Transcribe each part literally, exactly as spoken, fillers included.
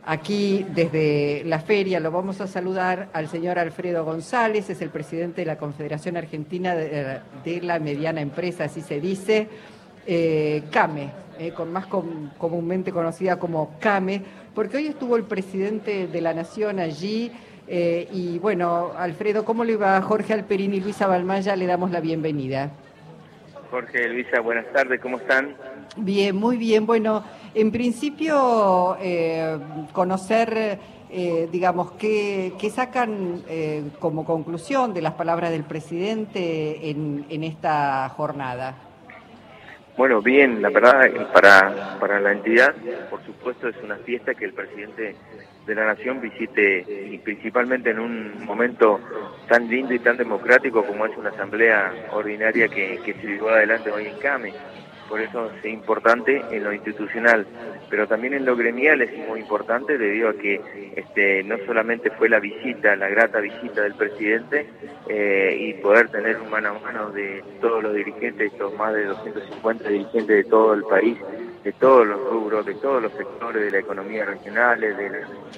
Aquí desde la feria lo vamos a saludar al señor Alfredo González, es el presidente de la Confederación Argentina de, de la Mediana Empresa, así se dice, eh, CAME, eh, con más com, comúnmente conocida como CAME, porque hoy estuvo el presidente de la Nación allí. Eh, y bueno, Alfredo, ¿cómo le va? Jorge Alperín y Luisa Balmaya, le damos la bienvenida. Jorge, Luisa, buenas tardes, ¿cómo están? Bien, muy bien. Bueno, en principio, eh, conocer, eh, digamos, qué, qué sacan eh, como conclusión de las palabras del presidente en, en esta jornada. Bueno, bien, la verdad, para, para la entidad, por supuesto, es una fiesta que el presidente de la Nación visite, y principalmente en un momento tan lindo y tan democrático como es una asamblea ordinaria que, que se llevó adelante hoy en CAME. Por eso es importante en lo institucional, pero también en lo gremial es muy importante debido a que este, no solamente fue la visita, la grata visita del presidente eh, y poder tener un mano a mano de todos los dirigentes, estos más de doscientos cincuenta dirigentes de todo el país, de todos los rubros, de todos los sectores de la economía regionales, de la,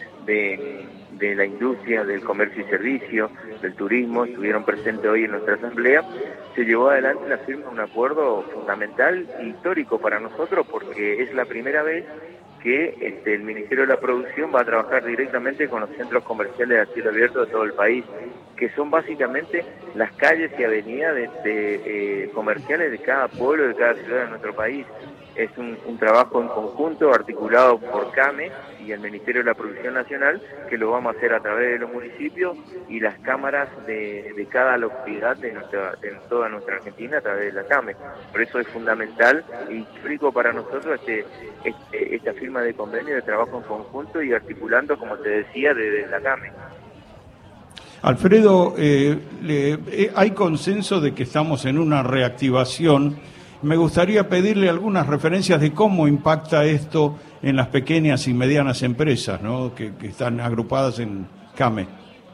de, de la industria, del comercio y servicio, del turismo, estuvieron presentes hoy en nuestra asamblea. Se llevó adelante la firma de un acuerdo fundamental e histórico para nosotros porque es la primera vez que este, el Ministerio de la Producción va a trabajar directamente con los centros comerciales a cielo abierto de todo el país, que son básicamente las calles y avenidas de, de, eh, comerciales de cada pueblo, de cada ciudad de nuestro país. Es un, un trabajo en conjunto articulado por CAME y el Ministerio de la Producción Nacional, que lo vamos a hacer a través de los municipios y las cámaras de, de cada localidad de, nuestra, de toda nuestra Argentina a través de la CAME. Por eso es fundamental y histórico para nosotros este, este, esta firma de convenio de trabajo en conjunto y articulando, como te decía, desde la CAME. Alfredo, eh, le, eh, hay consenso de que estamos en una reactivación. Me gustaría pedirle algunas referencias de cómo impacta esto en las pequeñas y medianas empresas, ¿no?, que, que están agrupadas en CAME.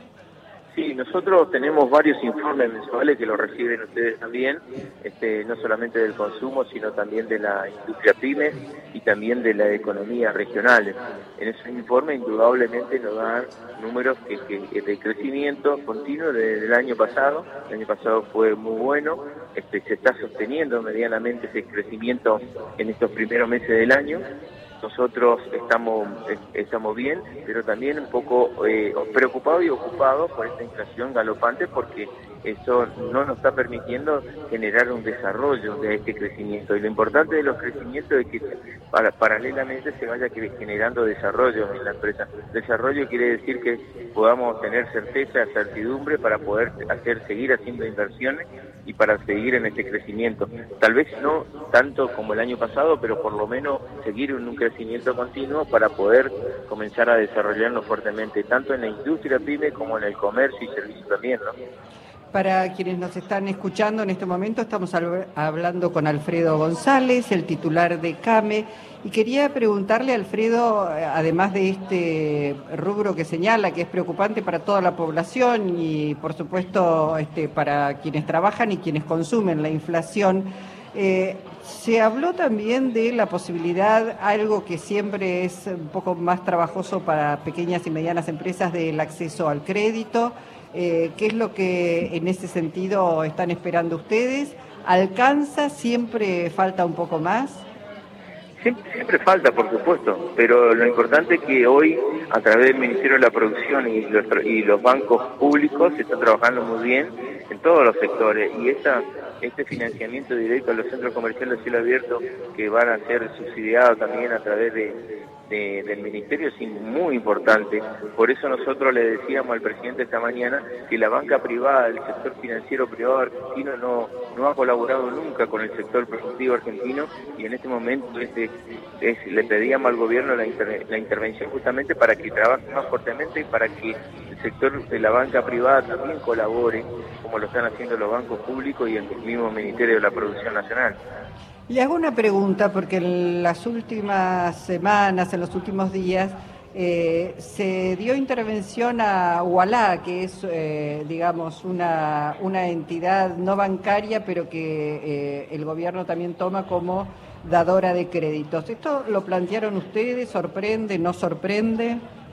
Sí, nosotros tenemos varios informes mensuales que lo reciben ustedes también, este, no solamente del consumo, sino también de la industria pyme y también de la economía regional. En esos informes indudablemente nos dan números que, que, de crecimiento continuo desde el año pasado. El año pasado fue muy bueno, este, se está sosteniendo medianamente ese crecimiento en estos primeros meses del año. Nosotros estamos estamos bien, pero también un poco eh, preocupados y ocupados por esta inflación galopante, porque eso no nos está permitiendo generar un desarrollo de este crecimiento. Y lo importante de los crecimientos es que para, paralelamente se vaya generando desarrollo en la empresa. Desarrollo quiere decir que podamos tener certeza, certidumbre para poder hacer seguir haciendo inversiones y para seguir en este crecimiento. Tal vez no tanto como el año pasado, pero por lo menos seguir en un crecimiento continuo para poder comenzar a desarrollarnos fuertemente, tanto en la industria pyme como en el comercio y servicio también, ¿no? Para quienes nos están escuchando en este momento, estamos hablando con Alfredo González, el titular de CAME, y quería preguntarle, Alfredo, además de este rubro que señala que es preocupante para toda la población y, por supuesto, este, para quienes trabajan y quienes consumen la inflación, eh, se habló también de la posibilidad, algo que siempre es un poco más trabajoso para pequeñas y medianas empresas, del acceso al crédito. Eh, ¿Qué es lo que en ese sentido están esperando ustedes? ¿Alcanza? ¿Siempre falta un poco más? Siempre, siempre falta, por supuesto, pero lo importante es que hoy, a través del Ministerio de la Producción y los, y los bancos públicos, se está trabajando muy bien en todos los sectores, y esta, este financiamiento directo a los centros comerciales de cielo abierto, que van a ser subsidiados también a través de, de, del Ministerio, es muy importante. Por eso nosotros le decíamos al presidente esta mañana que la banca privada, el sector financiero privado argentino, no, no ha colaborado nunca con el sector productivo argentino, y en este momento este, es, le pedíamos al gobierno la, inter, la intervención justamente para que trabaje más fuertemente y para que el sector de la banca privada también colabore, como lo están haciendo los bancos públicos y el mismo Ministerio de la Producción Nacional. Le hago una pregunta, porque en las últimas semanas, en los últimos días, eh, se dio intervención a Ualá, que es, eh, digamos, una, una entidad no bancaria, pero que eh, el gobierno también toma como dadora de créditos. ¿Esto lo plantearon ustedes? ¿Sorprende? ¿No sorprende?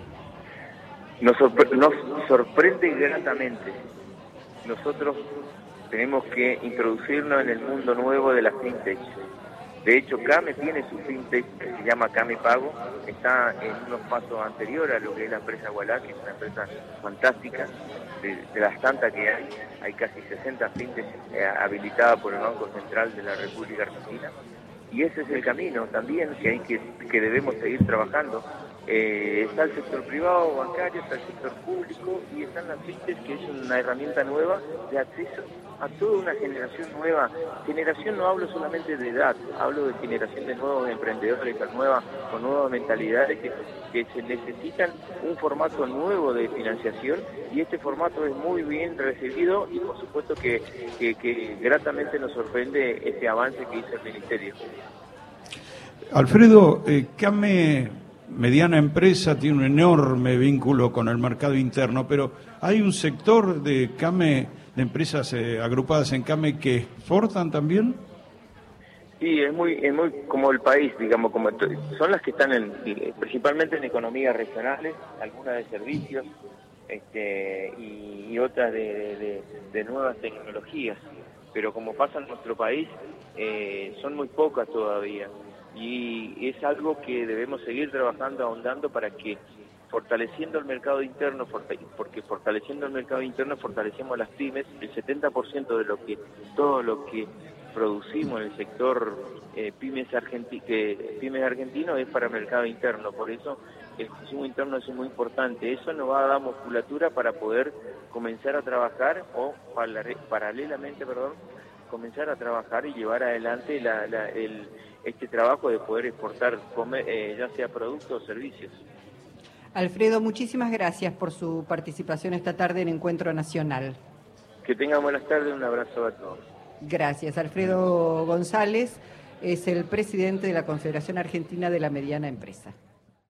Nos, sorpre nos sorprende gratamente. Nosotros tenemos que introducirnos en el mundo nuevo de la fintech. De hecho, Came tiene su fintech que se llama Came Pago, está en unos pasos anteriores a lo que es la empresa Ualá, que es una empresa fantástica, de, de las tantas que hay. Hay casi sesenta fintechs eh, habilitadas por el Banco Central de la República Argentina. Y ese es el camino también que hay que, que debemos seguir trabajando. Eh, está el sector privado, bancario, está el sector público y están las fintechs, que es una herramienta nueva de acceso a toda una generación nueva. Generación no hablo solamente de edad, hablo de generación de nuevos emprendedores con nuevas, con nuevas mentalidades que, que se necesitan un formato nuevo de financiación, y este formato es muy bien recibido y por supuesto que, que, que gratamente nos sorprende este avance que hizo el Ministerio. Alfredo, eh, Came, mediana empresa, tiene un enorme vínculo con el mercado interno, pero hay un sector de Came, de empresas eh, agrupadas en Came, que exportan también. Sí, es muy, es muy como el país, digamos, como son las que están en, principalmente en economías regionales, algunas de servicios, este, y, y otras de, de, de nuevas tecnologías. Pero como pasa en nuestro país, eh, son muy pocas todavía. Y es algo que debemos seguir trabajando, ahondando, para que, fortaleciendo el mercado interno, porque fortaleciendo el mercado interno fortalecemos las pymes. El setenta por ciento de lo que todo lo que producimos en el sector eh, pymes, argenti que, pymes argentino es para el mercado interno. Por eso el consumo interno es muy importante. Eso nos va a dar musculatura para poder comenzar a trabajar, o paralelamente, perdón, comenzar a trabajar y llevar adelante la, la, el, este trabajo de poder exportar, comer, eh, ya sea productos o servicios. Alfredo, muchísimas gracias por su participación esta tarde en Encuentro Nacional. Que tengan buenas tardes, un abrazo a todos. Gracias. Alfredo González es el presidente de la Confederación Argentina de la Mediana Empresa.